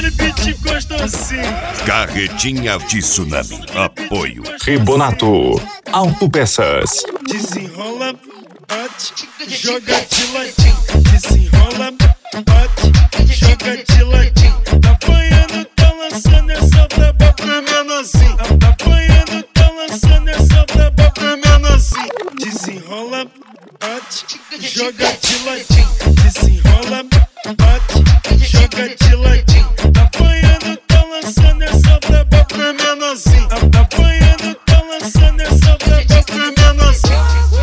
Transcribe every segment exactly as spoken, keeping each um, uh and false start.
naquele beat gostosinho. Carretinha de Tsunami. Apoio Ribonato Autopeças. Desenrola, bate, joga de ladinho. Desenrola, bate, joga de ladinho. Tá apanhando, tá lançando essa braba pra menorzinho. Tá apanhando, tá lançando essa braba pra menorzinho. Desenrola, bate, joga de ladinho. Desenrola, bate, joga de ladinho. Tá apanhando, tá lançando essa braba pra menorzinho. Tá apanhando, tá lançando essa braba pra menorzinho.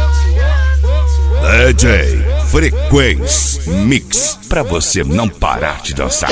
D J Frequência Mix, pra você não parar de dançar.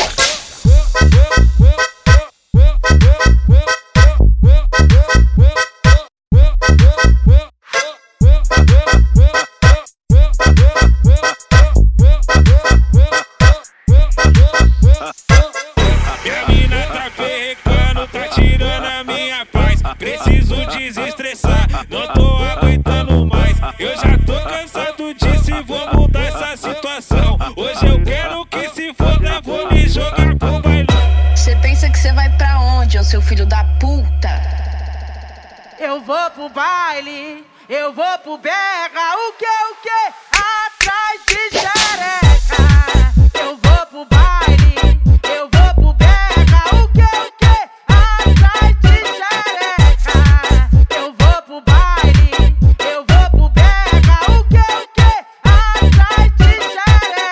Minha mina tá perrecando, tá tirando a minha paz. Preciso desestressar, não tô aguentando mais. Eu já tô cansado disso, vou mudar essa situação. Hoje eu quero que se foda, vou me jogar pro bailão. Cê pensa que cê vai pra onde, ô seu filho da puta? Eu vou pro baile, eu vou pro berra, o que, o que? Atrás de já.